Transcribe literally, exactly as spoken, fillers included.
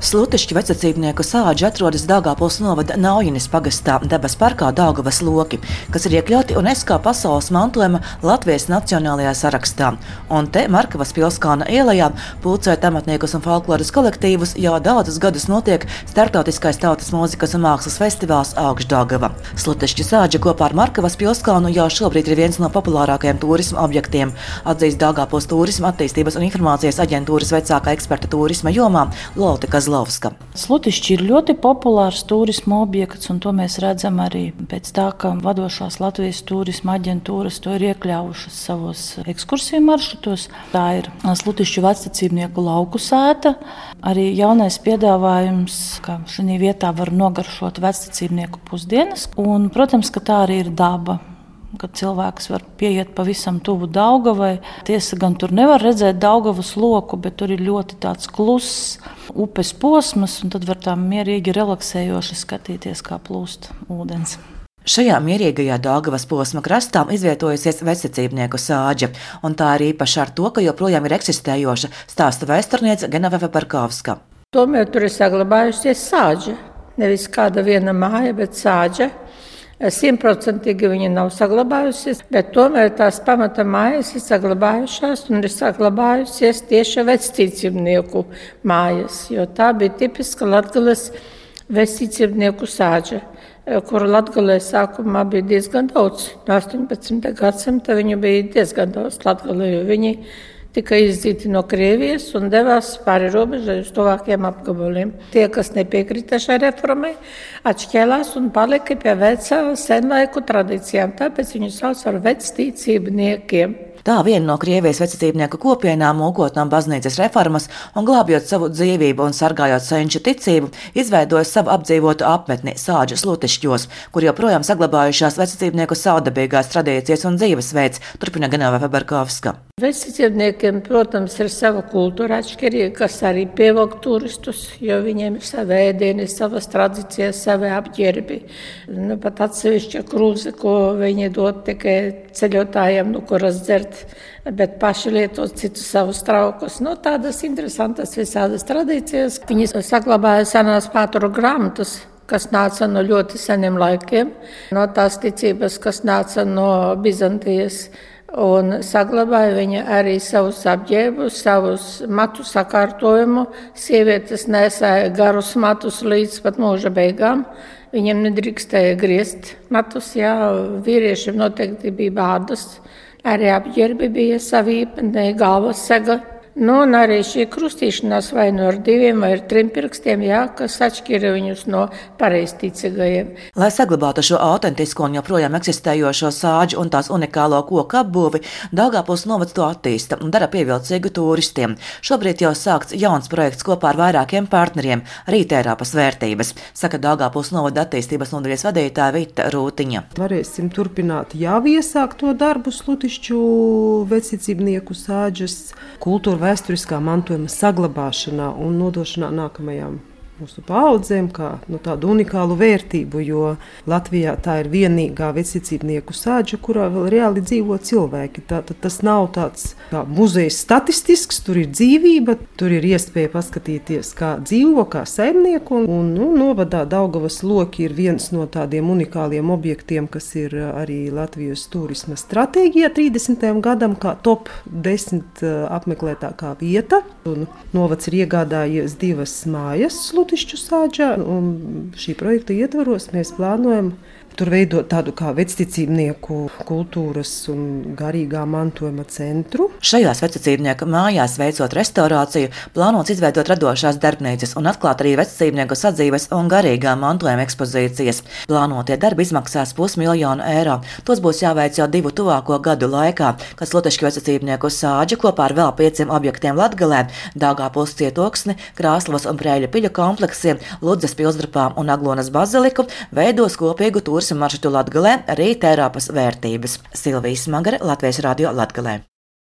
Slutišķu vecacībnieku sāģi atrodas Daugavpils novada Naujinis pagastā dabas parkā Daugavas loki, kas ir iekļauti UNESCO pasaules mantojuma Latvijas nacionālajā sarakstā. Un te Markavas pilskāna ielajā pulcēt amatniekus un folkloras kolektīvus jau daudzus gadus notiek starptautiskais tautas mūzikas un mākslas festivāls Augšdaugava. Slutišķu sāģi kopā ar Markavas pilskānu jau šobrīd ir viens no populārākajiem turisma objektiem, atzīst Daugavpils turisma attīstības un informācijas aģentūras vecākā eksperta turisma jomā Lolita Kazlovska. Slutišķi ir ļoti populārs turisma objekts, un to mēs redzam arī pēc tā, ka vadošās Latvijas turisma aģentūras to ir iekļāvušas savos ekskursiju maršrutos. Tā ir Slutišķu vecacībnieku lauku sēta, arī jaunais piedāvājums, ka šajā vietā var nogaršot vecacībnieku pusdienas, un, protams, ka tā arī ir daba, kad cilvēks var pieiet pavisam tuvu Daugavai. Tiesa gan tur nevar redzēt Daugavas loku, bet tur ir ļoti tāds kluss upes posms, un tad var tā mierīgi relaksējoši skatīties, kā plūst ūdens. Šajā mierīgajā Daugavas posma krastā izvietojusies vecacībnieku sāģe, un tā ir īpaša ar to, ka joprojām ir eksistējoša, stāsta vēsturniece Genoveva Barkovska. Tomēr tur ir saglabājusies sāģe, nevis kāda viena māja, bet sāģe. Simtprocentīgi viņa nav saglabājusies, bet tomēr tās pamata mājas ir saglabājušās un ir saglabājusies tieši vecticībnieku mājas, jo tā bija tipiska Latgales vecticībnieku sāģe, kuru Latgalē sākumā bija diezgan daudz. No astoņpadsmitā gadsimta viņu bija diezgan daudz Latgalē, jo viņi tika izdzīti no Krievijas un devās pāri robežai uz tuvākiem apgabaliem. Tie, kas nepiekrita šai reformai, atšķēlās un palika pie vecā senlaiku tradīcijām, tāpēc viņu sauc par vecticībniekiem. Tā viena no Krievijas vecacībnieku kopienām, mūkotnām baznīcas reformas un glābjot savu dzīvību un sargājot senču ticību, izveidoja savu apdzīvotu apmetni Sāģu Slutišķos, kur joprojām saglabājušās vecacībnieku saudabīgās tradīcijas un dzīvesveids, turpina Genoveva Barkovska. Vecacībniekiem, protams, ir sava kultūra atšķirīga, kas arī pievelk turistus, jo viņiem ir savi ēdieni, savas tradīcijas, savi apģērbi. Nu, pat atsevišķa krūze, ko viņi dod tikai ceļotājiem, nu, kuras dzert, bet paši lietot citus savus traukus. Nu, tādas interesantas visādas tradīcijas. Viņi saglabāja senās pāturu grāmatas, kas nāca no ļoti seniem laikiem, no tās ticības, kas nāca no Bizantijas. Un saglabāja viņa arī savus apģērbus, savus matu sakārtojumu. Sievietes nesāja garus matus līdz pat mūža beigām. Viņiem nedrīkstēja griezt matus, jā, vīriešiem noteikti bija bārdas. Arī apģērbi bija savi īpatnēji, galvas sega. Nu, un arī šī krustīšanās vai no ar diviem vai ar trim pirkstiem, jā, kas atšķira viņus no pareizticīgajiem. Lai saglabātu šo autentisko un joprojām eksistējošo sāģu un tās unikālo koku apbūvi, Daugavpils novads to attīsta un dara pievilcīgu turistiem. Šobrīd jau sākts jauns projekts kopā ar vairākiem partneriem – Rīt Eiropas vērtības, saka Daugavpils novada attīstības nodaļas vadītāja Vita Rūtiņa. Varēsim turpināt jau iesākto darbu Slutišķu vecacībnieku sāģes kultūra vēsturiskā mantojuma saglabāšanā un nodošanā nākamajām mūsu paaudzēm kā nu, tādu unikālu vērtību, jo Latvijā tā ir vienīgā vecacībnieku sāģe, kurā vēl reāli dzīvo cilvēki. Tā, tas nav tāds kā muzejs statistisks, tur ir dzīvība, tur ir iespēja paskatīties, kā dzīvo, kā saimnieku. Un, nu, novadā Daugavas loki ir viens no tādiem unikāliem objektiem, kas ir arī Latvijas turisma stratēģijā trīsdesmitajam gadam, kā top desmit apmeklētākā vieta. Un novads ir iegādājies divas mājas Slutišķu sāģā, un šī projekta ietvaros mēs plānojam tur veidot tādu kā vecticībnieku kultūras un garīgā mantojuma centru. Šajās vecacībnieku mājās veicot restaurāciju, plānots izveidot radošās darbnīcas un atklāt arī vecacībnieku sadzīves un garīgā mantojuma ekspozīcijas. Plānotie darbi izmaksās pusmiljonu eiro. Tos būs jāveic jau divu tuvāko gadu laikā, kad Slutišķu vecacībnieku sāģe kopā ar vēl pieciem objektiem Latgalē, Daugavpils cietoksni, Krāslavas un Preiļu piļu kompleksiem, Ludzas pilsdrupām un Aglonas baziliku veidos kopīgu turismu maršrutu Latgalē, Rīt Eiropas vērtības. Silvija Smagare, Latvijas radio Latgalē.